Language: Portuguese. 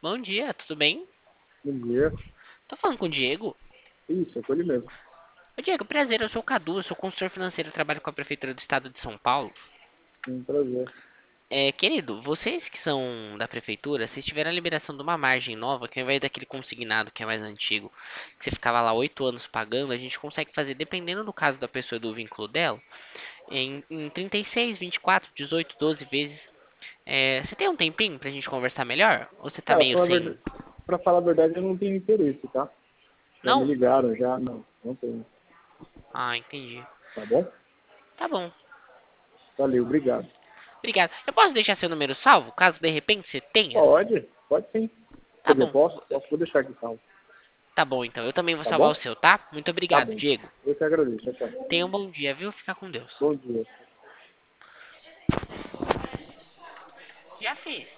Bom dia, tudo bem? Bom dia. Tô falando com o Diego. Isso, é com ele mesmo. Ô Diego, prazer, eu sou o Cadu, eu sou consultor financeiro, trabalho com a Prefeitura do Estado de São Paulo. Um prazer. Querido, vocês que são da Prefeitura, vocês tiveram a liberação de uma margem nova, que ao invés daquele consignado que é mais antigo, que você ficava lá 8 anos pagando, a gente consegue fazer, dependendo do caso da pessoa e do vínculo dela, em 36, 24, 18, 12 vezes. Você tem um tempinho pra gente conversar melhor? Ou você tá Cara, meio sem? pra falar a verdade, eu não tenho interesse, tá? Já me Não? ligaram, já. Não, não tenho. Ah, entendi. Tá bom? Tá bom. Valeu, obrigado. Obrigado. Eu posso deixar seu número salvo, caso de repente você tenha? Pode sim. Tá Quer dizer, bom. posso, vou deixar aqui salvo. Tá bom, então. Eu também vou Tá salvar o bom? seu, tá? Muito Tá obrigado, bom. Diego. Eu que agradeço. Tchau, tchau. Tenha um bom dia, viu? Fica com Deus. Bom dia. Já fiz.